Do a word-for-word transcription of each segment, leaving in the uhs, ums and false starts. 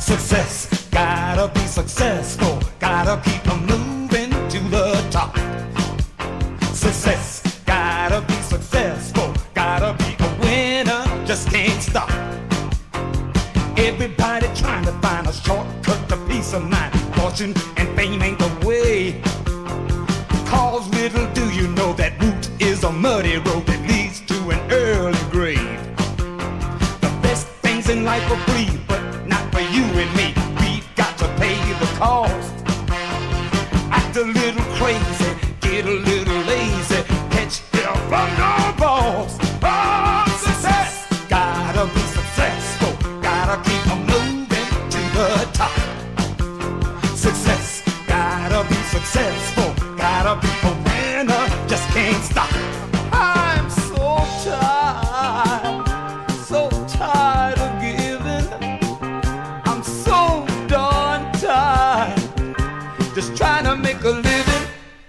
Success, gotta be successful, gotta keep on moving to the top. Success, gotta be successful, gotta be a winner, just can't stop. Everybody trying to find a shortcut to peace of mind. Fortune and fame ain't the way. Cause little do you know that route is a muddy road that leads to an early grave. The best things in life are free, but not for you and me. We've got to pay the cost. Act a little crazy, get a little lazy, catch hell from the boss. Oh, success, gotta be successful, gotta keep on moving to the top. Success, gotta be successful, gotta be a winner, just can't stop. I'm so tired, so tired of giving. I'm so darn tired, just trying to make a living.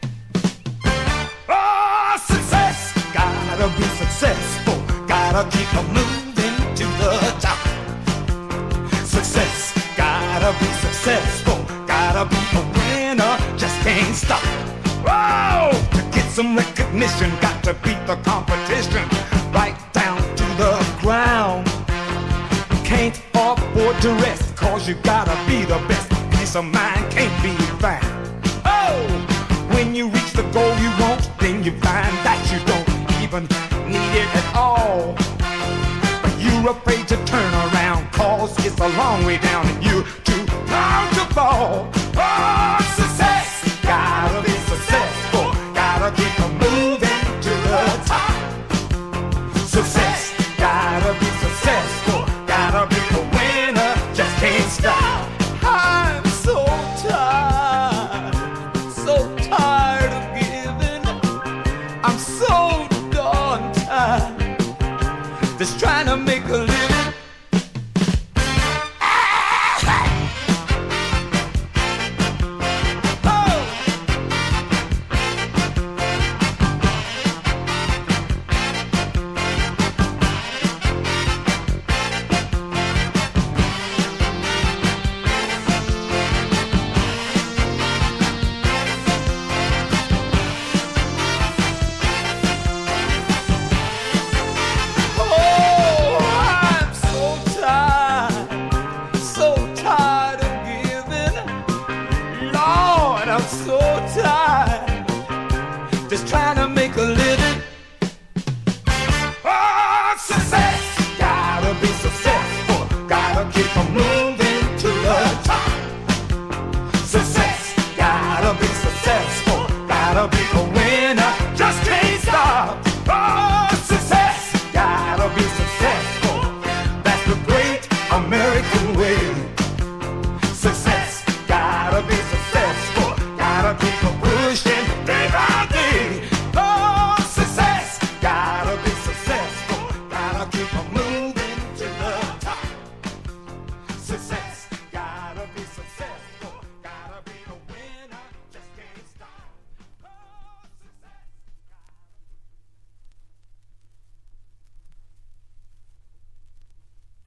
Oh, success, gotta be successful, gotta keep on moving to the top. Success, gotta be successful, gotta be a winner, just can't stop. Whoa! To get some recognition, got to beat the competition right down to the ground. Can't afford to rest, cause you gotta be the best. Peace of mind can't be found. Oh! When you reach the goal you want, then you find that you don't even need it at all. But you're afraid to turn around, cause it's a long way down and you're too proud to fall. Oh, success, gotta be successful, gotta keep on moving to the top. Success, gotta be successful, gotta be a winner, just can't stop. I'm so tired, so tired of giving. I'm so darn tired, just trying to make a living. I'm so tired, just trying to make a living. Oh, success, gotta be successful, gotta keep on moving to the top. Success, gotta be successful, gotta be a winner, just can't stop. Oh, success, gotta be successful, that's the great American way.